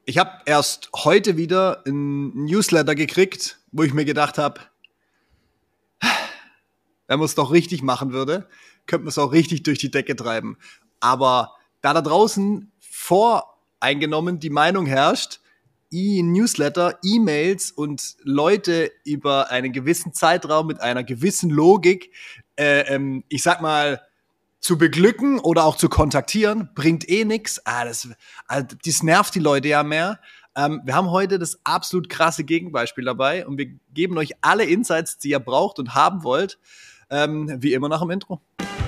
Ich habe erst heute wieder ein Newsletter gekriegt, wo ich mir gedacht habe, wenn man es doch richtig machen würde, könnte man es auch richtig durch die Decke treiben. Aber da draußen voreingenommen die Meinung herrscht, Newsletter, E-Mails und Leute über einen gewissen Zeitraum mit einer gewissen Logik, ich sag mal, zu beglücken oder auch zu kontaktieren, bringt nix. Das nervt die Leute ja mehr. Wir haben heute das absolut krasse Gegenbeispiel dabei und wir geben euch alle Insights, die ihr braucht und haben wollt, wie immer nach dem Intro.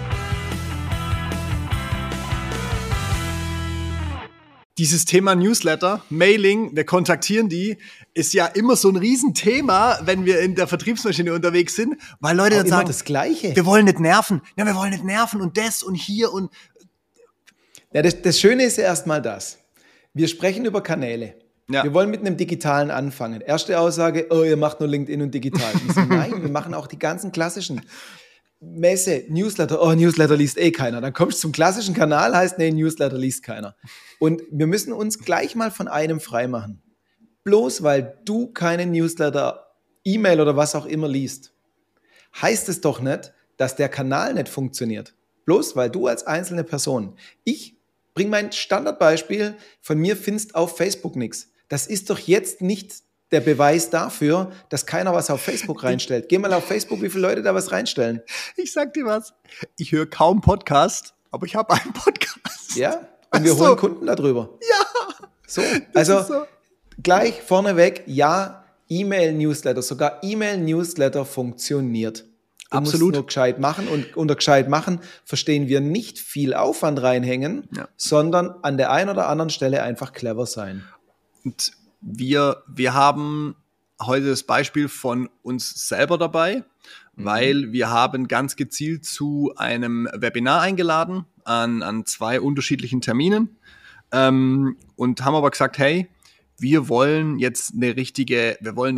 Dieses Thema Newsletter, Mailing, wir kontaktieren die, ist ja immer so ein Riesenthema, wenn wir in der Vertriebsmaschine unterwegs sind, weil Leute dann sagen, das Gleiche. Wir wollen nicht nerven. Ja, wir wollen nicht nerven und das und hier und... Ja, das Schöne ist ja erstmal das. Wir sprechen über Kanäle. Ja. Wir wollen mit einem Digitalen anfangen. Erste Aussage, ihr macht nur LinkedIn und digital. Ich so, nein, wir machen auch die ganzen klassischen. Messe, Newsletter, Newsletter liest keiner. Dann kommst du zum klassischen Kanal, heißt, nee, Newsletter liest keiner. Und wir müssen uns gleich mal von einem freimachen. Bloß weil du keine Newsletter, E-Mail oder was auch immer liest, heißt es doch nicht, dass der Kanal nicht funktioniert. Bloß weil du als einzelne Person, ich bringe mein Standardbeispiel, von mir findest auf Facebook nichts. Das ist doch jetzt nicht der Beweis dafür, dass keiner was auf Facebook reinstellt. Geh mal auf Facebook, wie viele Leute da was reinstellen. Ich sag dir was, ich höre kaum Podcast, aber ich habe einen Podcast. Ja, und wir holen Kunden darüber. Ja. So, also gleich vorneweg, ja, E-Mail-Newsletter, sogar E-Mail-Newsletter funktioniert. Du Absolut. musst nur gescheit machen und unter gescheit machen verstehen wir nicht viel Aufwand reinhängen, sondern an der einen oder anderen Stelle einfach clever sein. Und wir haben heute das Beispiel von uns selber dabei, weil wir haben ganz gezielt zu einem Webinar eingeladen an 2 unterschiedlichen Terminen und haben aber gesagt, hey, wir wollen jetzt eine richtige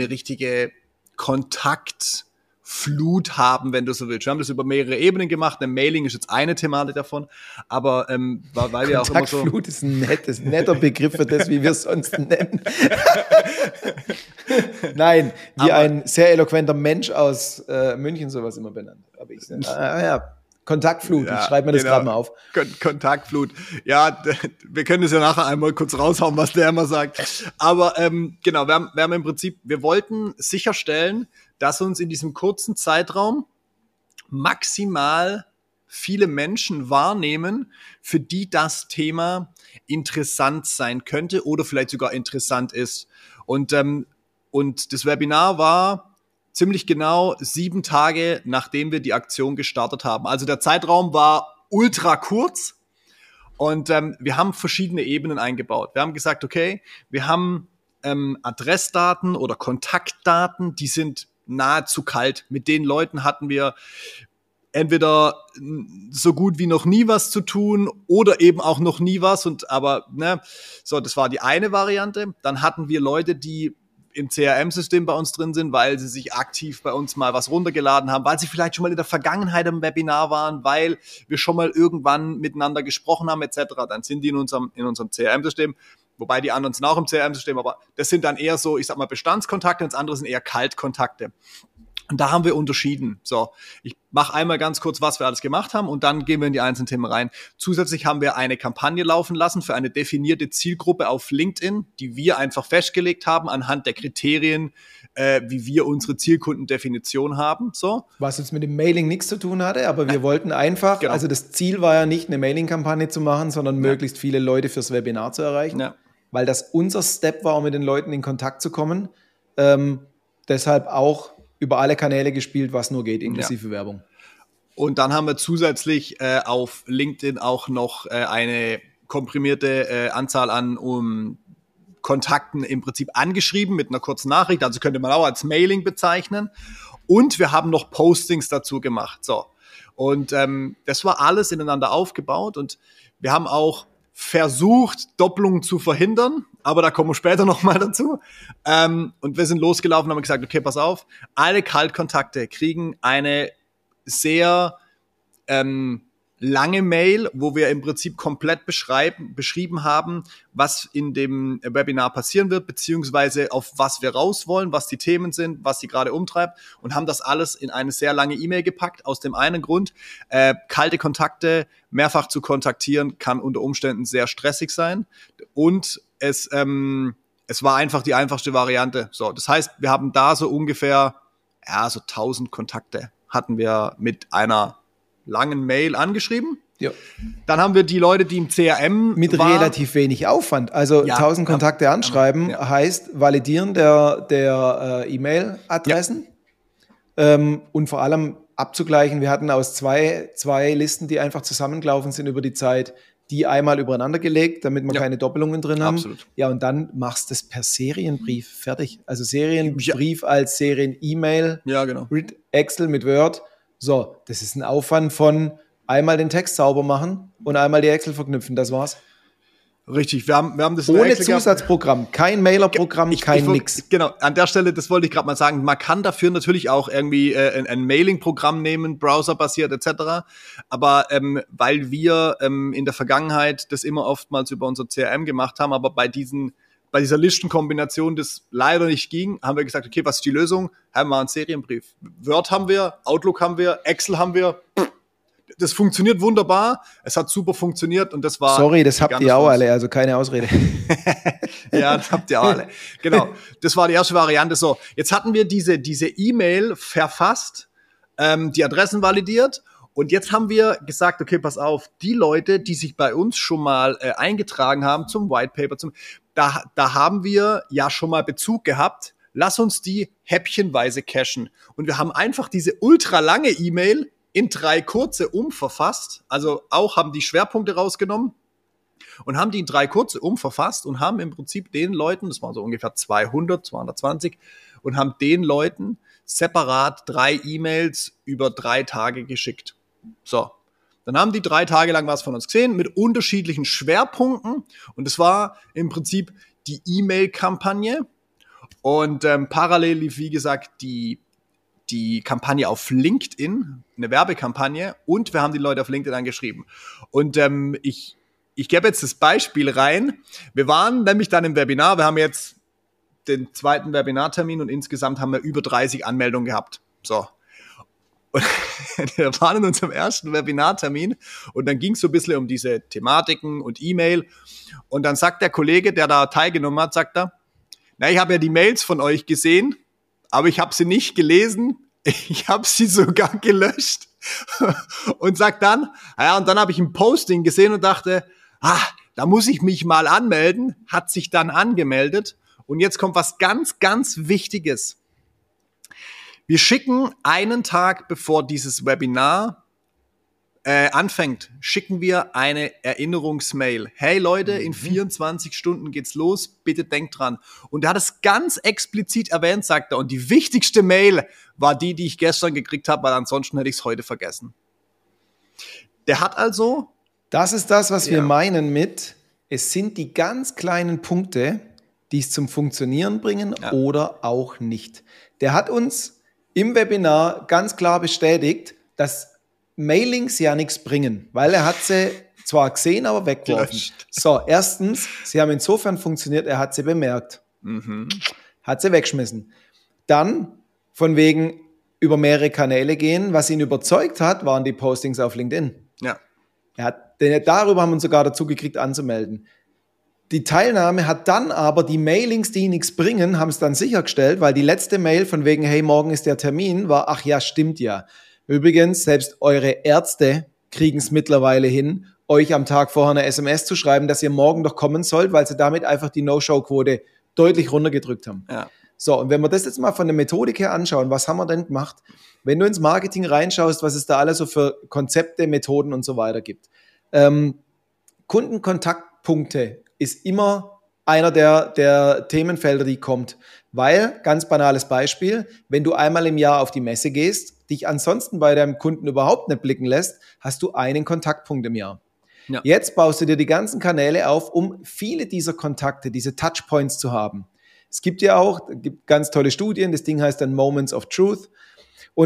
Kontaktflut haben, wenn du so willst. Wir haben das über mehrere Ebenen gemacht. Ein Mailing ist jetzt eine Thematik davon, aber weil wir auch immer so... Kontaktflut ist ein netter Begriff für das, wie wir es sonst nennen. Nein, wie aber ein sehr eloquenter Mensch aus München sowas immer benannt. Aber ich Kontaktflut, ich schreibe mir das gerade mal auf. Kontaktflut. Ja, wir können das ja nachher einmal kurz raushauen, was der immer sagt. Aber genau, wir haben im Prinzip, wir wollten sicherstellen, dass uns in diesem kurzen Zeitraum maximal viele Menschen wahrnehmen, für die das Thema interessant sein könnte oder vielleicht sogar interessant ist. Und das Webinar war ziemlich genau 7 Tage, nachdem wir die Aktion gestartet haben. Also der Zeitraum war ultra kurz und wir haben verschiedene Ebenen eingebaut. Wir haben gesagt, okay, wir haben Adressdaten oder Kontaktdaten, die sind nahezu kalt. Mit den Leuten hatten wir entweder so gut wie noch nie was zu tun oder eben auch noch nie was. Das war die eine Variante. Dann hatten wir Leute, die im CRM-System bei uns drin sind, weil sie sich aktiv bei uns mal was runtergeladen haben, weil sie vielleicht schon mal in der Vergangenheit im Webinar waren, weil wir schon mal irgendwann miteinander gesprochen haben etc. Dann sind die in unserem CRM-System, wobei die anderen sind auch im CRM-System, aber das sind dann eher so, ich sag mal, Bestandskontakte und das andere sind eher Kaltkontakte. Und da haben wir unterschieden. So, ich mache einmal ganz kurz, was wir alles gemacht haben und dann gehen wir in die einzelnen Themen rein. Zusätzlich haben wir eine Kampagne laufen lassen für eine definierte Zielgruppe auf LinkedIn, die wir einfach festgelegt haben anhand der Kriterien, wie wir unsere Zielkundendefinition haben. So. Was jetzt mit dem Mailing nichts zu tun hatte, aber wir wollten einfach, genau. Also das Ziel war ja nicht, eine Mailing-Kampagne zu machen, sondern möglichst viele Leute fürs Webinar zu erreichen, weil das unser Step war, um mit den Leuten in Kontakt zu kommen. Deshalb auch über alle Kanäle gespielt, was nur geht, inklusive Werbung. Und dann haben wir zusätzlich auf LinkedIn auch noch eine komprimierte Anzahl an Kontakten im Prinzip angeschrieben mit einer kurzen Nachricht. Also könnte man auch als Mailing bezeichnen. Und wir haben noch Postings dazu gemacht. So. Und das war alles ineinander aufgebaut. Und wir haben auch versucht, Doppelungen zu verhindern, aber da kommen wir später nochmal dazu. Und wir sind losgelaufen und haben gesagt, okay, pass auf, alle Kaltkontakte kriegen eine sehr lange Mail, wo wir im Prinzip komplett beschrieben haben, was in dem Webinar passieren wird, beziehungsweise auf was wir raus wollen, was die Themen sind, was sie gerade umtreibt, und haben das alles in eine sehr lange E-Mail gepackt. Aus dem einen Grund, kalte Kontakte mehrfach zu kontaktieren, kann unter Umständen sehr stressig sein, und es war einfach die einfachste Variante. So, das heißt, wir haben da so ungefähr, so 1000 Kontakte hatten wir mit einer langen Mail angeschrieben. Ja. Dann haben wir die Leute, die im CRM mit relativ wenig Aufwand. Also 1000 Kontakte anschreiben heißt Validieren der E-Mail-Adressen und vor allem abzugleichen. Wir hatten aus zwei Listen, die einfach zusammengelaufen sind über die Zeit, die einmal übereinander gelegt, damit wir keine Doppelungen drin haben. Absolut. Ja, und dann machst du das per Serienbrief fertig. Also Serienbrief als Serien-E-Mail, genau. Excel mit Word. So, das ist ein Aufwand von einmal den Text sauber machen und einmal die Excel verknüpfen, das war's. Richtig, wir haben das ohne Zusatzprogramm, kein Mailerprogramm, nix. Genau, an der Stelle, das wollte ich gerade mal sagen, man kann dafür natürlich auch irgendwie ein Mailing-Programm nehmen, browserbasiert etc., aber weil wir in der Vergangenheit das immer oftmals über unser CRM gemacht haben, aber bei dieser Listenkombination, das leider nicht ging, haben wir gesagt, okay, was ist die Lösung? Haben wir einen Serienbrief. Word haben wir, Outlook haben wir, Excel haben wir. Das funktioniert wunderbar. Es hat super funktioniert und das war... Sorry, das habt ihr auch alle, also keine Ausrede. Ja, das habt ihr auch alle. Genau, das war die erste Variante. So, jetzt hatten wir diese E-Mail verfasst, die Adressen validiert. Und jetzt haben wir gesagt, okay, pass auf, die Leute, die sich bei uns schon mal eingetragen haben zum White Paper, da haben wir ja schon mal Bezug gehabt. Lass uns die häppchenweise cachen. Und wir haben einfach diese ultralange E-Mail in 3 kurze umverfasst. Also auch haben die Schwerpunkte rausgenommen und haben die in 3 kurze umverfasst und haben im Prinzip den Leuten, das waren so ungefähr 220, und haben den Leuten separat 3 E-Mails über 3 Tage geschickt. So, dann haben die 3 Tage lang was von uns gesehen mit unterschiedlichen Schwerpunkten, und es war im Prinzip die E-Mail-Kampagne, und parallel lief, wie gesagt, die Kampagne auf LinkedIn, eine Werbekampagne, und wir haben die Leute auf LinkedIn angeschrieben. Und ich gebe jetzt das Beispiel rein. Wir waren nämlich dann im Webinar, wir haben jetzt den 2. Webinartermin und insgesamt haben wir über 30 Anmeldungen gehabt. So. Und wir waren in unserem ersten Webinartermin und dann ging es so ein bisschen um diese Thematiken und E-Mail. Und dann sagt der Kollege, der da teilgenommen hat, sagt er, ich habe ja die Mails von euch gesehen, aber ich habe sie nicht gelesen, ich habe sie sogar gelöscht. Und sagt dann, und dann habe ich ein Posting gesehen und dachte, da muss ich mich mal anmelden, hat sich dann angemeldet. Und jetzt kommt was ganz, ganz Wichtiges. Wir schicken einen Tag, bevor dieses Webinar anfängt, schicken wir eine Erinnerungsmail. Hey Leute, in 24 Stunden geht's los, bitte denkt dran. Und er hat es ganz explizit erwähnt, sagt er. Und die wichtigste Mail war die ich gestern gekriegt habe, weil ansonsten hätte ich es heute vergessen. Der hat also... Das ist das, was wir meinen mit, es sind die ganz kleinen Punkte, die es zum Funktionieren bringen oder auch nicht. Der hat uns im Webinar ganz klar bestätigt, dass Mailings ja nichts bringen, weil er hat sie zwar gesehen, aber weggeworfen. So, erstens, sie haben insofern funktioniert, er hat sie bemerkt. Hat sie weggeschmissen. Dann, von wegen über mehrere Kanäle gehen, was ihn überzeugt hat, waren die Postings auf LinkedIn. Ja. Darüber haben wir uns sogar dazu gekriegt, anzumelden. Die Teilnahme hat dann aber die Mailings, die nichts bringen, haben es dann sichergestellt, weil die letzte Mail von wegen, hey, morgen ist der Termin, war, ach ja, stimmt ja. Übrigens, selbst eure Ärzte kriegen es mittlerweile hin, euch am Tag vorher eine SMS zu schreiben, dass ihr morgen doch kommen sollt, weil sie damit einfach die No-Show-Quote deutlich runtergedrückt haben. Ja. So, und wenn wir das jetzt mal von der Methodik her anschauen, was haben wir denn gemacht? Wenn du ins Marketing reinschaust, was es da alles so für Konzepte, Methoden und so weiter gibt. Kundenkontaktpunkte ist immer einer der Themenfelder, die kommt. Weil, ganz banales Beispiel, wenn du einmal im Jahr auf die Messe gehst, dich ansonsten bei deinem Kunden überhaupt nicht blicken lässt, hast du einen Kontaktpunkt im Jahr. Ja. Jetzt baust du dir die ganzen Kanäle auf, um viele dieser Kontakte, diese Touchpoints zu haben. Es gibt ja auch, gibt ganz tolle Studien, das Ding heißt dann Moments of Truth. Und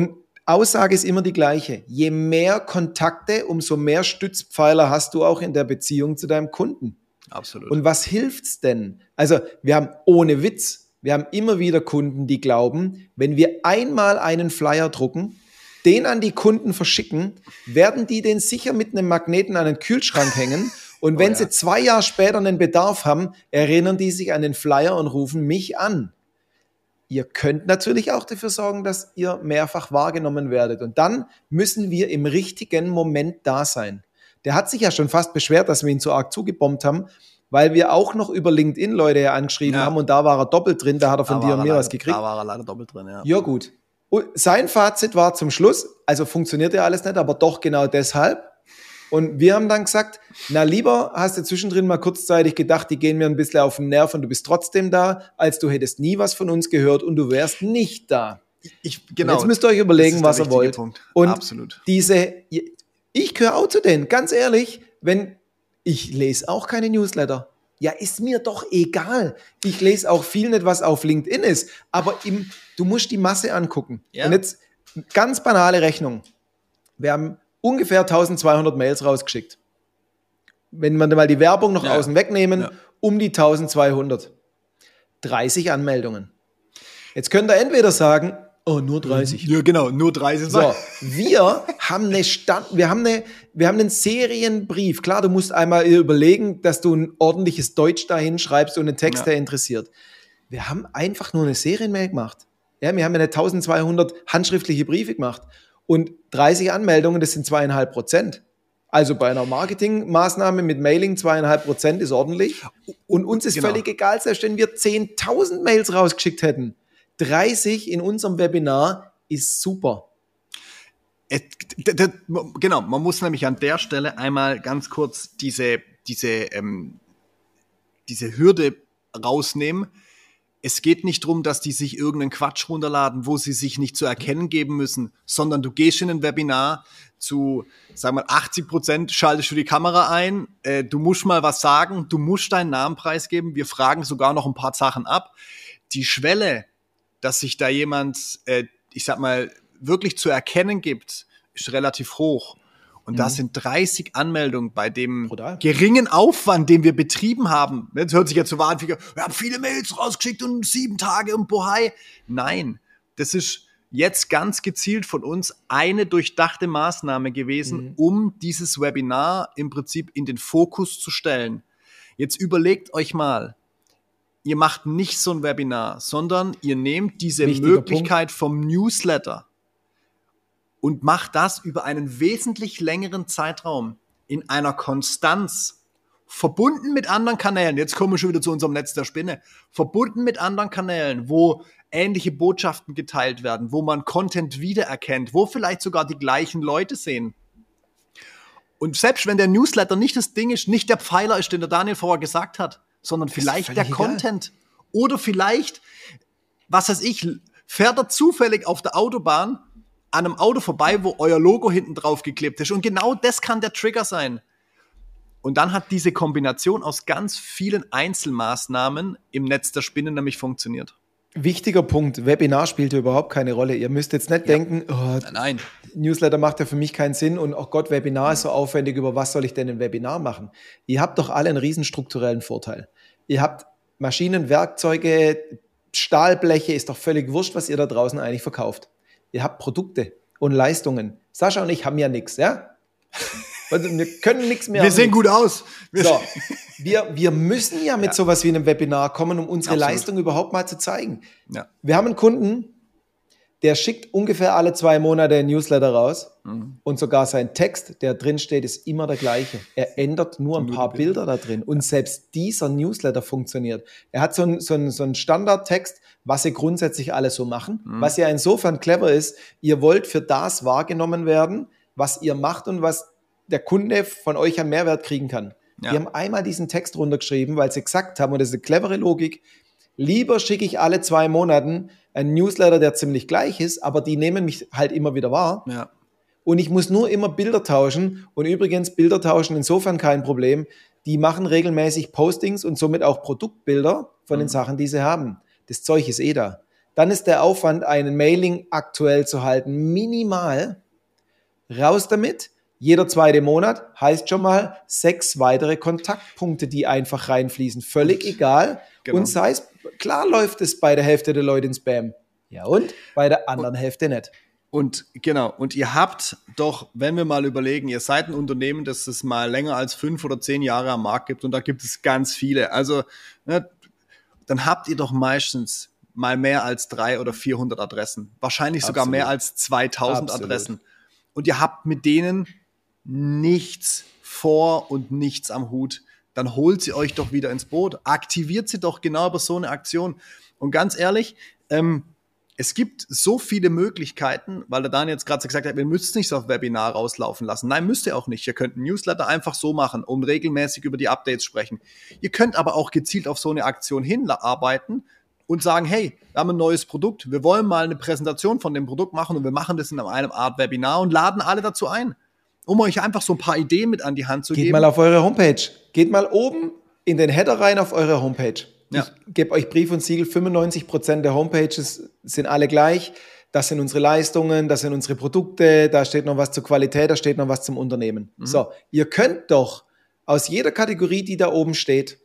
Aussage ist immer die gleiche. Je mehr Kontakte, umso mehr Stützpfeiler hast du auch in der Beziehung zu deinem Kunden. Absolut. Und was hilft's denn? Also wir haben ohne Witz, wir haben immer wieder Kunden, die glauben, wenn wir einmal einen Flyer drucken, den an die Kunden verschicken, werden die den sicher mit einem Magneten an den Kühlschrank hängen. Und wenn sie 2 Jahre später einen Bedarf haben, erinnern die sich an den Flyer und rufen mich an. Ihr könnt natürlich auch dafür sorgen, dass ihr mehrfach wahrgenommen werdet. Und dann müssen wir im richtigen Moment da sein. Der hat sich ja schon fast beschwert, dass wir ihn so arg zugebombt haben, weil wir auch noch über LinkedIn Leute angeschrieben haben und da war er doppelt drin, da hat er von dir und mir was gekriegt. Da war er leider doppelt drin, ja. Ja gut. Und sein Fazit war zum Schluss, also funktioniert ja alles nicht, aber doch genau deshalb. Und wir haben dann gesagt, na lieber hast du zwischendrin mal kurzzeitig gedacht, die gehen mir ein bisschen auf den Nerv und du bist trotzdem da, als du hättest nie was von uns gehört und du wärst nicht da. Genau. Jetzt müsst ihr euch überlegen, was ihr wollt. Punkt. Und absolut. Ich gehöre auch zu denen, ganz ehrlich, ich lese auch keine Newsletter. Ja, ist mir doch egal. Ich lese auch viel nicht, was auf LinkedIn ist. Aber du musst die Masse angucken. Ja. Und jetzt ganz banale Rechnung. Wir haben ungefähr 1200 Mails rausgeschickt. Wenn wir mal die Werbung noch außen wegnehmen, um die 1200. 30 Anmeldungen. Jetzt könnt ihr entweder sagen, oh, nur 30. Ja, genau, nur 30. So, wir haben einen Serienbrief. Klar, du musst einmal überlegen, dass du ein ordentliches Deutsch dahin schreibst und einen Text, der interessiert. Wir haben einfach nur eine Serienmail gemacht. Ja, wir haben eine 1200 handschriftliche Briefe gemacht. Und 30 Anmeldungen, das sind 2,5%. Also bei einer Marketingmaßnahme mit Mailing 2,5% ist ordentlich. Und uns ist völlig egal, selbst wenn wir 10.000 Mails rausgeschickt hätten. 30 in unserem Webinar ist super. Genau, man muss nämlich an der Stelle einmal ganz kurz diese Hürde rausnehmen. Es geht nicht darum, dass die sich irgendeinen Quatsch runterladen, wo sie sich nicht zu erkennen geben müssen, sondern du gehst in ein Webinar zu, sagen wir mal, 80% schaltest du die Kamera ein, du musst mal was sagen, du musst deinen Namen preisgeben, wir fragen sogar noch ein paar Sachen ab. Die Schwelle, dass sich da jemand, ich sag mal, wirklich zu erkennen gibt, ist relativ hoch. Und das sind 30 Anmeldungen bei dem geringen Aufwand, den wir betrieben haben. Das hört sich jetzt so wahr an, wir haben viele Mails rausgeschickt und 7 Tage und bohai. Nein, das ist jetzt ganz gezielt von uns eine durchdachte Maßnahme gewesen, um dieses Webinar im Prinzip in den Fokus zu stellen. Jetzt überlegt euch mal, ihr macht nicht so ein Webinar, sondern ihr nehmt diese Möglichkeit vom Newsletter und macht das über einen wesentlich längeren Zeitraum in einer Konstanz, verbunden mit anderen Kanälen. Jetzt kommen wir schon wieder zu unserem Netz der Spinne. Verbunden mit anderen Kanälen, wo ähnliche Botschaften geteilt werden, wo man Content wiedererkennt, wo vielleicht sogar die gleichen Leute sehen. Und selbst wenn der Newsletter nicht das Ding ist, nicht der Pfeiler ist, den der Daniel vorher gesagt hat, sondern vielleicht der Content. Oder vielleicht, was weiß ich, fährt er zufällig auf der Autobahn an einem Auto vorbei, wo euer Logo hinten drauf geklebt ist. Und genau das kann der Trigger sein. Und dann hat diese Kombination aus ganz vielen Einzelmaßnahmen im Netz der Spinne nämlich funktioniert. Wichtiger Punkt, Webinar spielt ja überhaupt keine Rolle. Ihr müsst jetzt nicht denken, nein. Newsletter macht ja für mich keinen Sinn und oh Gott, Webinar ist so aufwendig, über was soll ich denn ein Webinar machen? Ihr habt doch alle einen riesen strukturellen Vorteil. Ihr habt Maschinen, Werkzeuge, Stahlbleche, ist doch völlig wurscht, was ihr da draußen eigentlich verkauft. Ihr habt Produkte und Leistungen. Sascha und ich haben ja nichts, ja? Wir können nichts mehr. Wir sehen gut aus. Wir müssen ja mit sowas wie einem Webinar kommen, um unsere Leistung überhaupt mal zu zeigen. Ja. Wir haben einen Kunden, der schickt ungefähr alle 2 Monate ein Newsletter raus und sogar sein Text, der drin steht, ist immer der gleiche. Er ändert nur ein paar Bilder da drin und selbst dieser Newsletter funktioniert. Er hat so einen Standardtext, was sie grundsätzlich alles so machen, was ja insofern clever ist, ihr wollt für das wahrgenommen werden, was ihr macht und was der Kunde von euch an Mehrwert kriegen kann. Ja. Die haben einmal diesen Text runtergeschrieben, weil sie gesagt haben, und das ist eine clevere Logik, lieber schicke ich alle 2 Monaten einen Newsletter, der ziemlich gleich ist, aber die nehmen mich halt immer wieder wahr. Ja. Und ich muss nur immer Bilder tauschen. Und übrigens, Bilder tauschen insofern kein Problem. Die machen regelmäßig Postings und somit auch Produktbilder von den Sachen, die sie haben. Das Zeug ist da. dann ist der Aufwand, einen Mailing aktuell zu halten, minimal. Raus damit. Jeder 2. Monat heißt schon mal 6 weitere Kontaktpunkte, die einfach reinfließen. Völlig egal. Genau. Und sei es, klar läuft es bei der Hälfte der Leute in Spam. Ja und? Bei der anderen Hälfte nicht. Und genau, und ihr habt doch, wenn wir mal überlegen, ihr seid ein Unternehmen, das es mal länger als 5 oder 10 Jahre am Markt gibt und da gibt es ganz viele. Also, ne, dann habt ihr doch meistens mal mehr als 300 oder 400 Adressen. Wahrscheinlich sogar Absolut. Mehr als 2000 Absolut. Adressen. Und ihr habt mit denen nichts vor und nichts am Hut. Dann holt sie euch doch wieder ins Boot. Aktiviert sie doch genau über so eine Aktion. Und ganz ehrlich, es gibt so viele Möglichkeiten, weil der Daniel jetzt gerade gesagt hat, ihr müsst nicht auf Webinar rauslaufen lassen. Nein, müsst ihr auch nicht. Ihr könnt einen Newsletter einfach so machen und regelmäßig über die Updates sprechen. Ihr könnt aber auch gezielt auf so eine Aktion hinarbeiten und sagen, hey, wir haben ein neues Produkt, wir wollen mal eine Präsentation von dem Produkt machen und wir machen das in einem Art Webinar und laden alle dazu ein, um euch einfach so ein paar Ideen mit an die Hand zu geben. Geht mal auf eure Homepage. Geht mal oben in den Header rein auf eure Homepage. Ja. Ich gebe euch Brief und Siegel, 95% der Homepages sind alle gleich. Das sind unsere Leistungen, das sind unsere Produkte, da steht noch was zur Qualität, da steht noch was zum Unternehmen. So, ihr könnt doch aus jeder Kategorie, die da oben steht,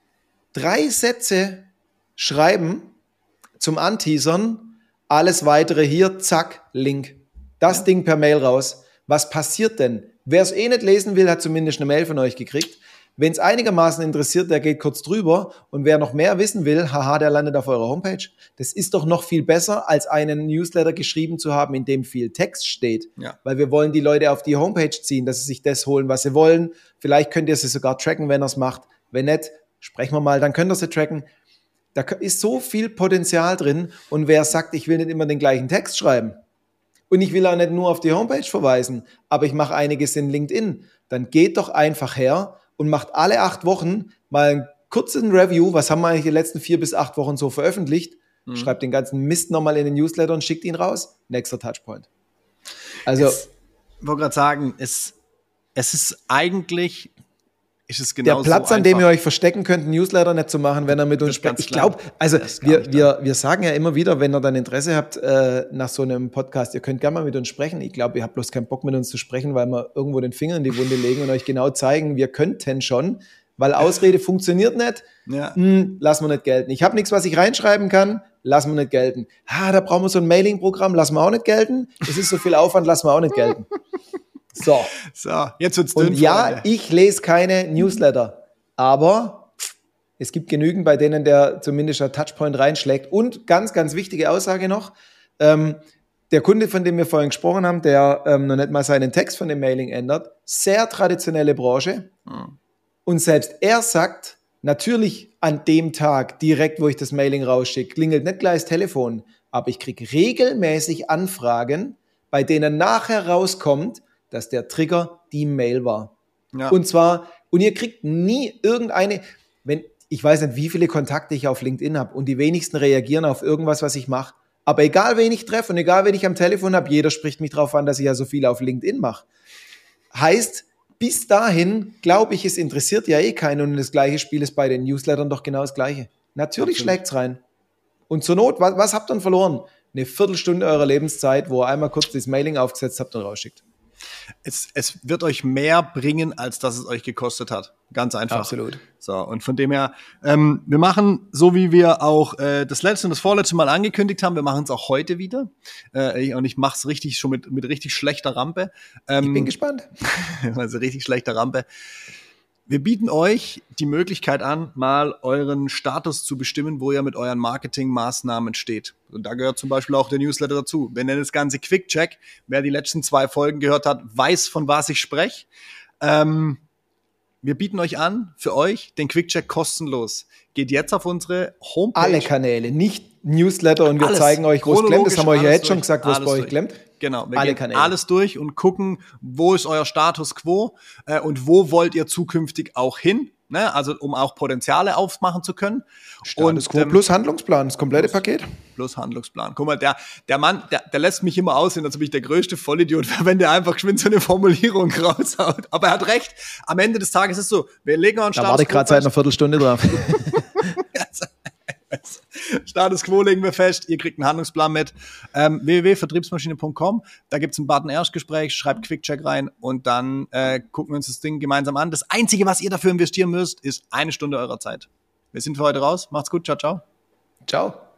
3 Sätze schreiben zum Anteasern, alles weitere hier, zack, Link. Das Ding per Mail raus. Was passiert denn? Wer es nicht lesen will, hat zumindest eine Mail von euch gekriegt. Wenn es einigermaßen interessiert, der geht kurz drüber. Und wer noch mehr wissen will, haha, der landet auf eurer Homepage. Das ist doch noch viel besser, als einen Newsletter geschrieben zu haben, in dem viel Text steht. Ja. Weil wir wollen die Leute auf die Homepage ziehen, dass sie sich das holen, was sie wollen. Vielleicht könnt ihr sie sogar tracken, wenn ihr es macht. Wenn nicht, sprechen wir mal, dann könnt ihr sie tracken. Da ist so viel Potenzial drin. Und wer sagt, ich will nicht immer den gleichen Text schreiben und ich will auch nicht nur auf die Homepage verweisen, aber ich mache einiges in LinkedIn, dann geht doch einfach her und macht alle 8 Wochen mal einen kurzen Review, was haben wir eigentlich die letzten 4 bis 8 Wochen so veröffentlicht, schreibt den ganzen Mist nochmal in den Newsletter und schickt ihn raus. Nächster Touchpoint. Also, ich wollte gerade sagen, es ist eigentlich, ist es genau der Platz, so an dem ihr euch verstecken könnt, einen Newsletter nicht zu machen, wenn er mit uns spricht. Ich glaube, also wir sagen ja immer wieder, wenn ihr dann Interesse habt nach so einem Podcast, ihr könnt gerne mal mit uns sprechen. Ich glaube, ihr habt bloß keinen Bock mit uns zu sprechen, weil wir irgendwo den Finger in die Wunde legen und euch genau zeigen, wir könnten schon, weil Ausrede funktioniert nicht, lassen wir nicht gelten. Ich habe nichts, was ich reinschreiben kann, lassen wir nicht gelten. Da brauchen wir so ein Mailing-Programm, lassen wir auch nicht gelten. Es ist so viel Aufwand, lassen wir auch nicht gelten. So, jetzt wird's dünn. Und ja, ich lese keine Newsletter, aber es gibt genügend, bei denen der zumindest ein Touchpoint reinschlägt. Und ganz, ganz wichtige Aussage noch, der Kunde, von dem wir vorhin gesprochen haben, der noch nicht mal seinen Text von dem Mailing ändert, sehr traditionelle Branche. Und selbst er sagt, natürlich an dem Tag, direkt wo ich das Mailing rausschicke, klingelt nicht gleich das Telefon, aber ich kriege regelmäßig Anfragen, bei denen nachher rauskommt, dass der Trigger die Mail war. Ja. Und ihr kriegt nie irgendeine, ich weiß nicht, wie viele Kontakte ich auf LinkedIn habe und die wenigsten reagieren auf irgendwas, was ich mache. Aber egal, wen ich treffe und egal, wen ich am Telefon habe, jeder spricht mich drauf an, dass ich ja so viel auf LinkedIn mache. Heißt, bis dahin, glaube ich, es interessiert ja eh keinen und das gleiche Spiel ist bei den Newslettern doch genau das Gleiche. Natürlich schlägt's rein. Und zur Not, was habt ihr denn verloren? Eine Viertelstunde eurer Lebenszeit, wo ihr einmal kurz das Mailing aufgesetzt habt und rausschickt. Es wird euch mehr bringen, als dass es euch gekostet hat. Ganz einfach. Absolut. So, und von dem her, wir machen, so wie wir auch das letzte und das vorletzte Mal angekündigt haben, wir machen es auch heute wieder. Und ich mache es richtig schon mit richtig schlechter Rampe. Ich bin gespannt. Also richtig schlechter Rampe. Wir bieten euch die Möglichkeit an, mal euren Status zu bestimmen, wo ihr mit euren Marketingmaßnahmen steht. Und da gehört zum Beispiel auch der Newsletter dazu. Wir nennen das Ganze Quick-Check. Wer die letzten 2 Folgen gehört hat, weiß, von was ich spreche. Wir bieten euch an, für euch, den Quick-Check kostenlos. Geht jetzt auf unsere Homepage. Alle Kanäle, nicht Newsletter und wir zeigen euch, wo es klemmt. Das haben wir euch ja jetzt schon gesagt, wo es bei euch klemmt. Genau, wir gehen alles durch und gucken, wo ist euer Status quo und wo wollt ihr zukünftig auch hin, ne? Also um auch Potenziale aufmachen zu können. Status quo plus Handlungsplan, das komplette Paket. Plus Handlungsplan. Guck mal, der Mann, der lässt mich immer aussehen, als ob ich der größte Vollidiot wäre, wenn der einfach geschwind so eine Formulierung raushaut. Aber er hat recht, am Ende des Tages ist es so, wir legen einen Status quo. Da warte ich gerade seit einer Viertelstunde drauf. Status Quo legen wir fest, ihr kriegt einen Handlungsplan mit. www.vertriebsmaschine.com, da gibt es einen Button Erstgespräch, schreibt Quickcheck rein und dann gucken wir uns das Ding gemeinsam an. Das Einzige, was ihr dafür investieren müsst, ist 1 Stunde eurer Zeit. Wir sind für heute raus. Macht's gut. Ciao, ciao. Ciao.